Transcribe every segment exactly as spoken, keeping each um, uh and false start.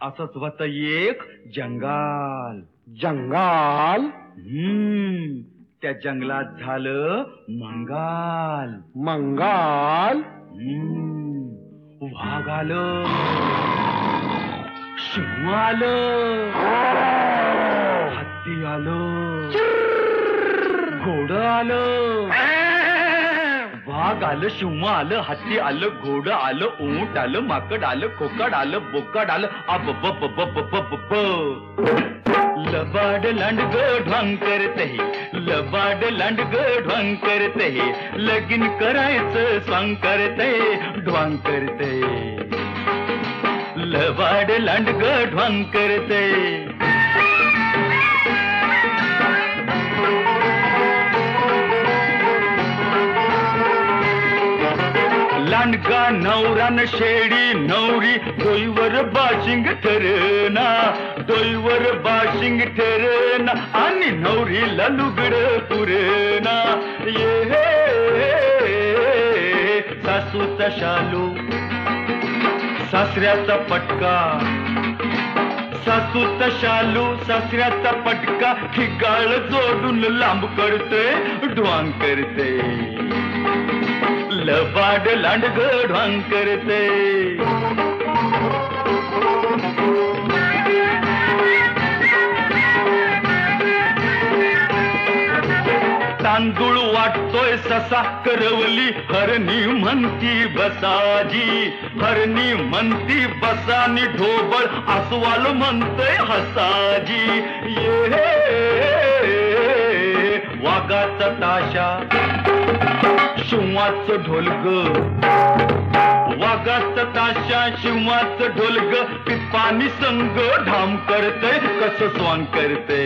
असंच होत एक जंगाल. जंगाल. हम्म त्या जंगलात झालं मंगाल. मंगाल. हम्म वाघ आलं, सिंह आलं, हत्ती आलं, घोडं आलं. वाघ आलं, सिंह आलं, हत्ती आलं, घोडं आलं, ऊंट आलं, माकड आलं, खोकड आलं, बोकड आलं. अब बब बब बब ब लबाड लांडग ढोंग करते, लबाड लांडग ढोंग करते, लगीन करायचं स्वांग करते, ढोंग करते. लबाड लांडग ढोंग करते. लांडगा नवरान शेडी नवरी डोईवर बाशिंग ठरना, डोईवर बाशिंग ठरना आणि नवरीला लुगड पुरेना. ये सासूचा शालू सासऱ्याचा पटका, सासूचा शालू सासऱ्याचा पटका, ठिकाळ जोडून लांब करते, ढोंग करते. लबाड लांडग ढोंग करते. तांदूळ वाटतोय ससा करवली, हरणी म्हणती बसाजी, हरणी म्हणती बसानी, ढोबळ अस्वाल म्हणतोय हसाजी. ये वाघाचा ताशा शिवाचं ढोलग, वाघाचा ताशा शिवाचं ढोलग, पिपानी संग ढाम करते, कस स्वांग करते.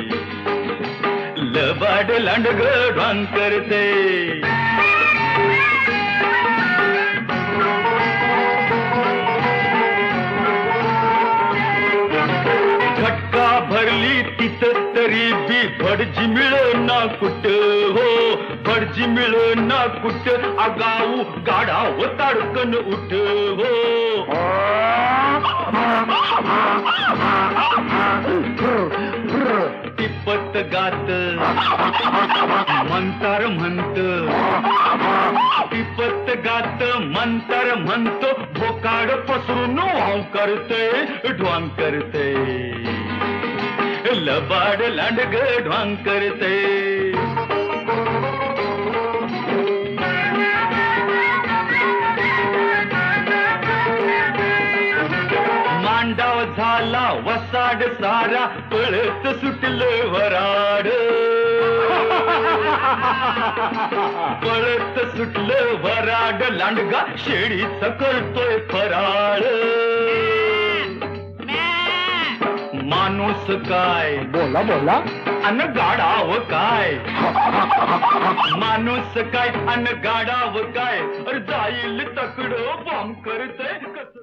लबाड लांडग ढोंग करते. घटका भरली तिथं तरी बी भडजी मिळना कुठ हो, भडजी मिळना कुठ, आगाऊ गाडाव ताडकन उठ हो. टिपत गात मंतार म्हणत, टिपत गात मंतार म्हणतो, भोकाड पसरून वाव करते, ढोंग करते. लबाड लांडग ढोंग करते. मांडाव झाला वसाड सारा, पळत सुटलं वराड, पळत सुटलं वराड, लांडगा शेळीच करतोय फराळ. माणूस काय बोला बोला. अन गाडाव काय, माणूस काय अन गाडाव काय, जाईल तकड बॉम्ब करते.